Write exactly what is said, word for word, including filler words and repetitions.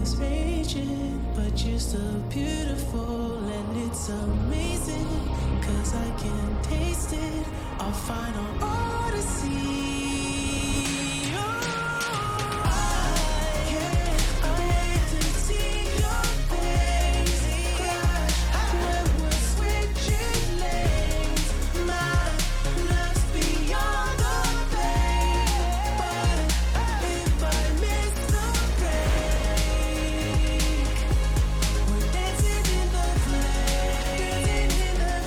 is raging, but you're so beautiful and it's amazing, cause I can taste it. Our final odyssey